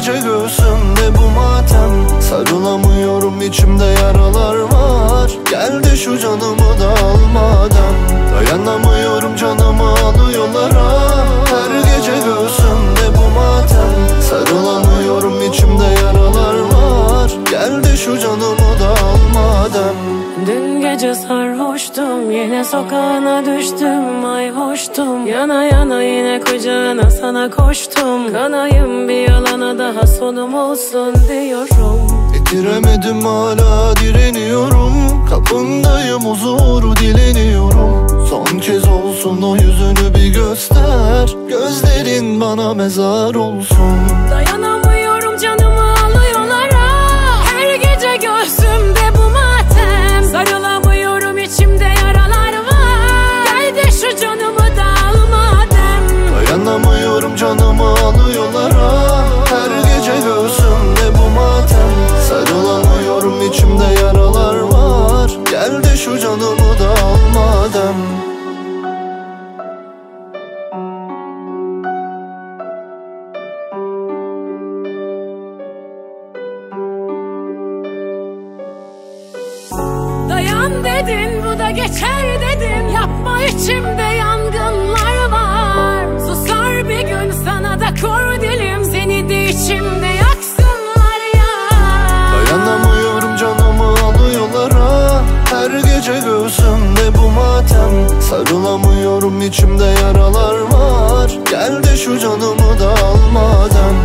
gece göğsümde bu matem. Sarılamıyorum, içimde yaralar var. Gel de şu canımı da al madem. Dayanamıyorum, canımı alıyorlar ha. Her gece göğsümde bu matem. Sarılamıyorum, içimde yaralar var. Gel de şu canımı da al madem. Dün gece sarhoştum, yine sokağına düştüm, ay hoştum. Yana yana yine kucağına sana koştum. Kanayım bir yalana, daha sonum olsun diyorum. Bitiremedim, hala direniyorum. Kapındayım, huzuru dileniyorum. Son kez olsun o yüzünü bir göster. Gözlerin bana mezar olsun. Dayanamıyorum, canımı alıyorlar ha. Her gece göğsümde bu matem. Sarılamıyorum, içimde yaralar var. Gel de şu canımı da al madem. Dayanamıyorum, canımı alıyorlar ha. Her gece göğsümde bu matem. Sarılamıyorum, içimde yaralar var. Gel de şu canımı da al madem. Dayan dedin, bu da geçer dedim. Yapma, içimde yangınlar var. Susar bir gün, sana da kor dilim. Seni de içimde yaksınlar ya. Dayanamıyorum, canımı alıyorlar ha. Her gece göğsümde bu matem. Sarılamıyorum, içimde yaralar var. Gel de şu canımı da al madem.